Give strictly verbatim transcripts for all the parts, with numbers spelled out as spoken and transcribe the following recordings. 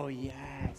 Oh, yes.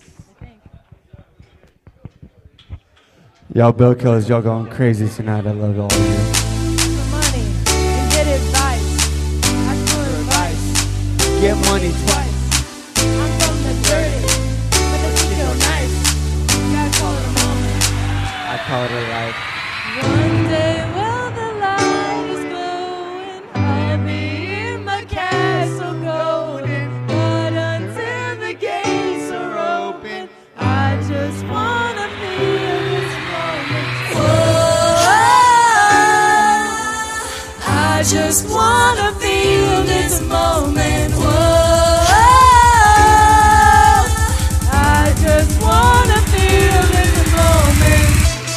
Y'all Bill Killers, y'all going crazy tonight. I love all of you. For money and get advice. Actual advice. Get money twice. I'm from the dirty, but it feel nice. You gotta call it a moment. I call it a life. One day while the light is glowing, I'll be in my castle golden. But until the gates are open, I just wanna feel this moment. Whoa, I just wanna feel this moment. Whoa, I just wanna feel this moment.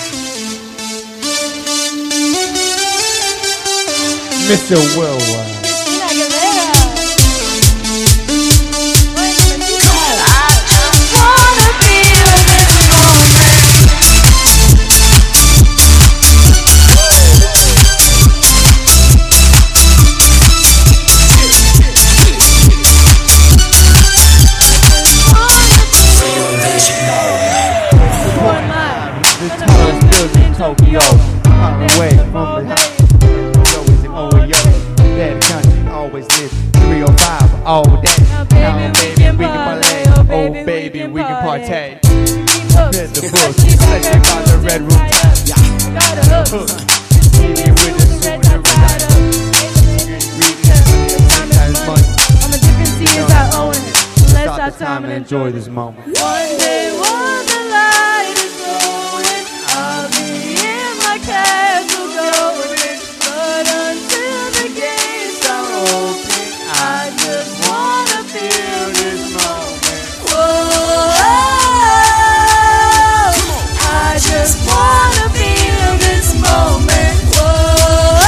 Mister Worldwide. Christina Aguilera. Tokyo, far away from the house. Always in O E O. That country always live three oh five all day. Now baby, we can parlay. Oh baby, we can partay. Fit the books, especially by the red room time. Got a hook. Eating with the soup and the red I'm a different sea as I own it. Let's Stop have the time and enjoy this moment. One day while the light is glowing, I'll be in my castle golden. But until the gates are open, I just wanna feel this moment. Whoa, I just wanna feel this moment. Whoa,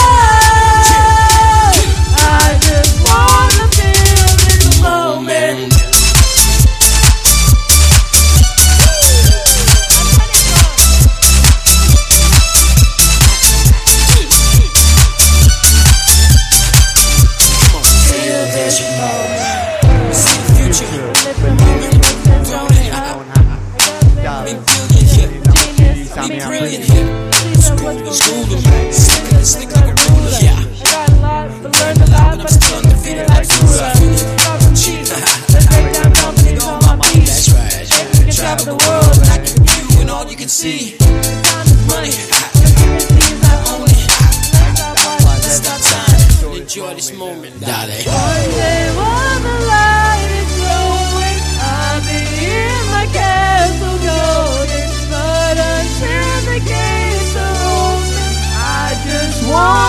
I just wanna feel this moment. See, money, own it. Stop time, enjoy this moment, darling. One day while the light is glowing, I'll be in my castle golden. But until the gates are open, I just want